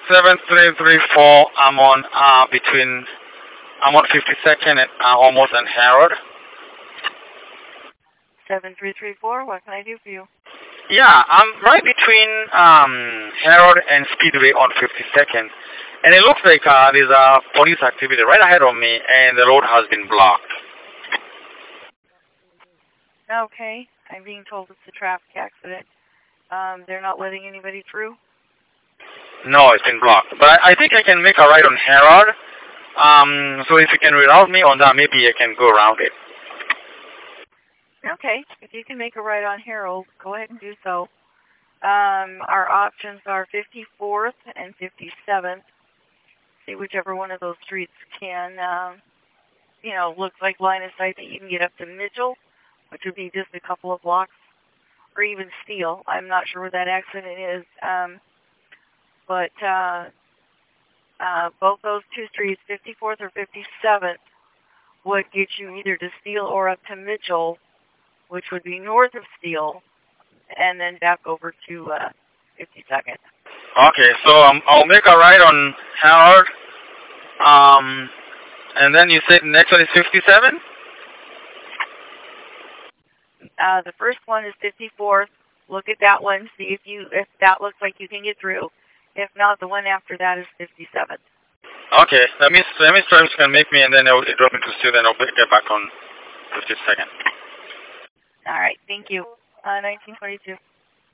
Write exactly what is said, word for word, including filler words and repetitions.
seven three three four. I'm on uh, between, I'm on fifty-second and uh, almost on Harold. seven three three four, what can I do for you? Yeah, I'm right between um, Harold and Speedway on fifty-second. And it looks like uh, there's a police activity right ahead of me, and the road has been blocked. Okay, I'm being told it's a traffic accident. Um, they're not letting anybody through? No, it's been blocked. But I, I think I can make a right on Harold. Um, so if you can reroute me on that, maybe I can go around it. Okay, if you can make a right on Harold, go ahead and do so. Um, our options are fifty-fourth and fifty-seventh. See whichever one of those streets can, um, you know, looks like line of sight that you can get up to Mitchell, which would be just a couple of blocks, or even Steele. I'm not sure where that accident is. Um, but uh, uh, both those two streets, fifty-fourth or fifty-seventh, would get you either to Steele or up to Mitchell, which would be north of Steele, and then back over to uh, fifty-second. Okay, so um, I'll make a right on Harold. Um, and then you said the next one is fifty-seven? Uh, the first one is fifty-fourth. Look at that one. See if you if that looks like you can get through. If not, the one after that is fifty-seventh. Okay, let me let me try to make me, and then I'll drop into Steele, then I'll get back on fifty-second. All right, thank you. Uh, nineteen twenty-two.